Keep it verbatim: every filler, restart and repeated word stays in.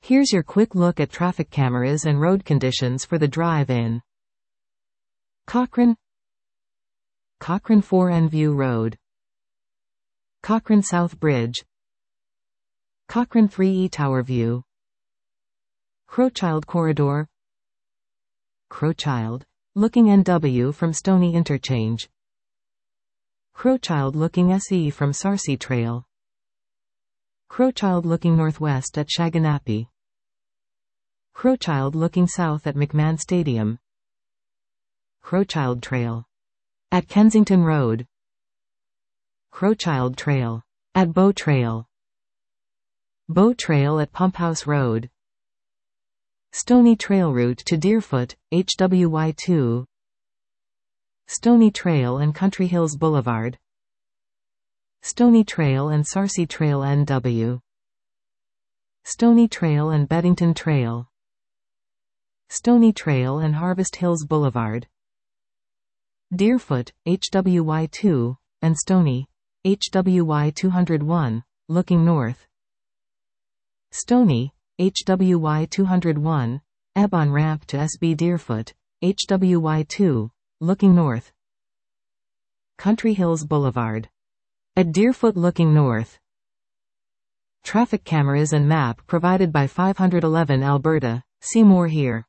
Here's your quick look at traffic cameras and road conditions for the drive in Cochrane, Cochrane four N View Road, Cochrane South Bridge, Cochrane three E Tower View, Crowchild Corridor, Crowchild, looking N W from Stony Interchange, Crowchild looking S E from Sarcy Trail, Crowchild looking northwest at Shaganappi, Crowchild looking south at McMahon Stadium, Crowchild Trail at Kensington Road, Crowchild Trail at Bow Trail, Bow Trail at Pumphouse Road, Stony Trail route to Deerfoot, H W Y two, Stony Trail and Country Hills Boulevard, Stony Trail and Sarcy Trail N W, Stony Trail and Beddington Trail, Stony Trail and Harvest Hills Boulevard, Deerfoot, H W Y two, and Stony, H W Y two oh one, looking north, Stony, H W Y two oh one, ebb on ramp to S B Deerfoot, H W Y two, looking north, Country Hills Boulevard at Deerfoot looking north. Traffic cameras and map provided by five eleven Alberta. See more here.